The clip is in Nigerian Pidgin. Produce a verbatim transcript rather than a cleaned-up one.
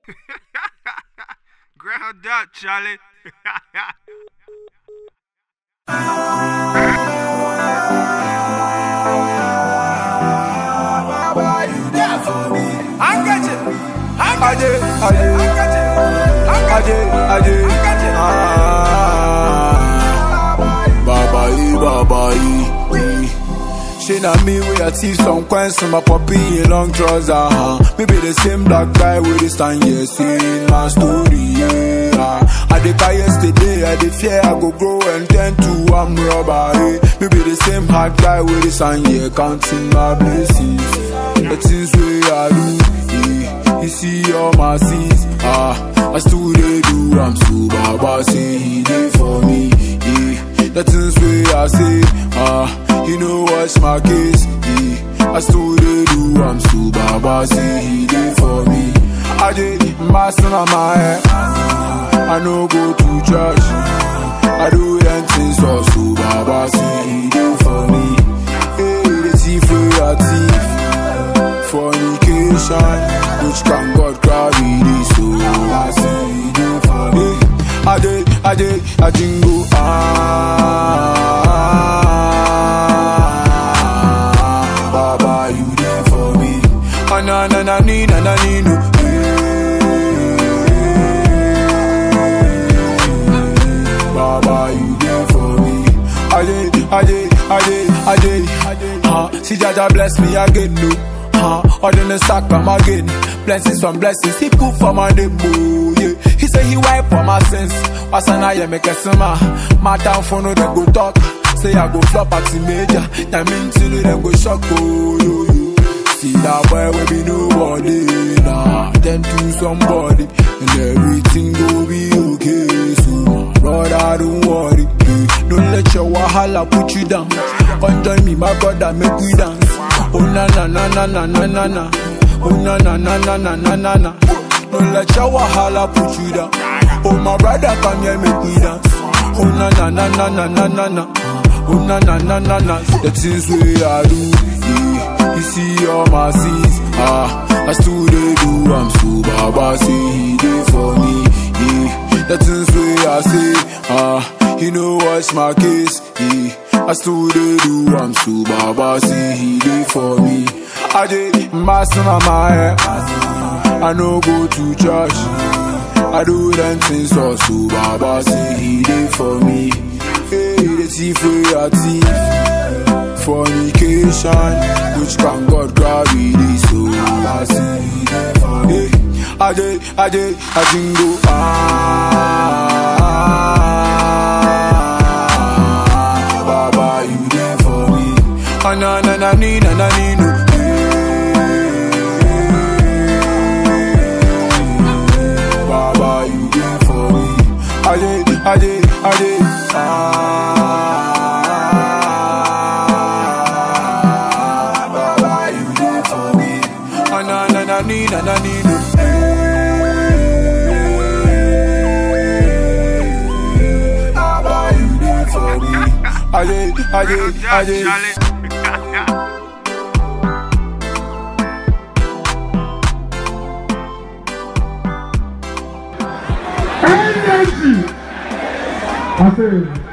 Ground up, Charlie. Baba, you there for me? I got you. I I got you. did, I did, I got you. I I got you. did, I did. I got you. Ah, Baba, e, Baba, e, e. She na me with a teeth, some coins from my puppy in long trousers. Uh-huh. Maybe the same black guy with this time, yeah, seeing my story. Yeah. I did buy yesterday, I did fear I go grow and turn to I'm robber. Yeah. Maybe the same hard guy with this time, yeah, counting my blessings. The things we I do, yeah. You see all my sins, ah, I still they do. I'm so Baba say he did for me, yeah. The things we I say, ah. You know what's my case, yeah. I still they do, I'm so Baba say he did for me. I did my son on my head, I no go to church, I do anything so so Baba say he did for me. Hey, the thief for a thief, fornication, which can God carry this, so I say he did for me. I did, I did, I jingle, ah. Na na na ni na na ni no. Baba, you there for me. I did, I did, I did, I did, I did. Uh, see Jaja bless me again, no. Uh, or then the sack I'm again. Blessings from blessings, he put for my neighbor. Yeah, he say he wipe for my sins. What's an I make a summer? My town for no they go talk. Say I go flop at the major. That means till them go shock. Oh, yo, yo. See that boy will be nobody, nah. Then to somebody, and everything go be okay. So, brother, don't worry. Don't let your wahala put you down. Come join me, my brother, make we dance. Oh na na na na na na na na. Oh na na na na na na na na. Don't let your wahala put you down. Oh my brother, come here, make we dance. Oh na na na na na na na na. Oh na na na na na. The things we I do, yeah. You see all my sins, ah, I still they do, I'm so Baba say he did for me, yeah. The things we I say, ah, you know what's my case, yeah. I still they do, I'm so Baba say he did for me. I did my son on my head, I no go to church, I do them things so, so Baba say he did for me. Hey, the thief we are thief, fornication, which can God carry this, so I see that for me. I did, I did, I jingle, ah, Baba, you there for me. Ah, na na na ni na na ni no. Baba, you there for me. I did, I did, I did, ah. Ni na na ni no. Baba, you there for me. I did, I did, I did. Energy. I say.